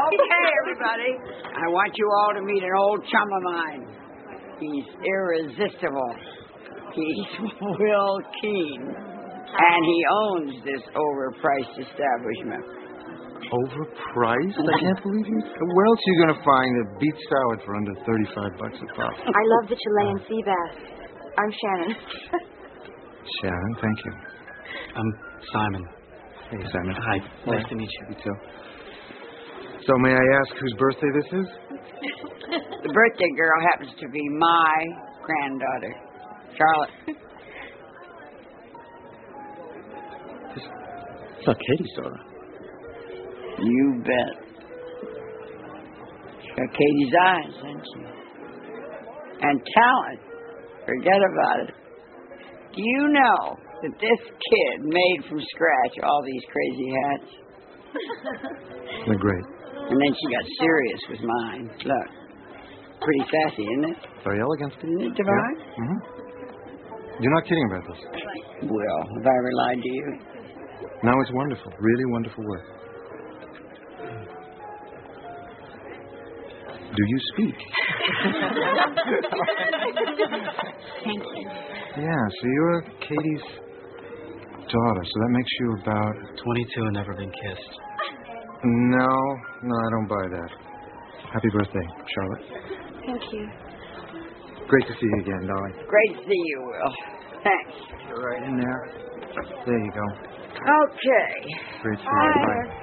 Okay, everybody. I want you all to meet an old chum of mine. He's irresistible. He's Will Keene. And he owns this overpriced establishment. Overpriced? I can't believe you. Where else are you going to find a beef salad for under $35 a pop? I love the Chilean sea bass. I'm Shannon. Shannon, thank you. I'm Simon. Hey, Simon. Hi. Nice to meet you. You too. So may I ask whose birthday this is? The birthday girl happens to be my granddaughter, Charlotte. It's not Katie's daughter. You bet. She got Katie's eyes, hasn't she? And talent. Forget about it. Do you know that this kid made from scratch all these crazy hats? They're great. And then she got serious with mine. Look. Pretty sassy, isn't it? Very elegant. Isn't it, Divine? Yeah. Mm-hmm. You're not kidding about this. Well, have I ever lied to you? No, it's wonderful. Really wonderful work. Do you speak? Thank you. Yeah, so you're Katie's daughter, so that makes you about... 22 and never been kissed. No, I don't buy that. Happy birthday, Charlotte. Thank you. Great to see you again, darling. Great to see you, Will. Thanks. You're right in there. There you go. Okay. Great to see you. Bye.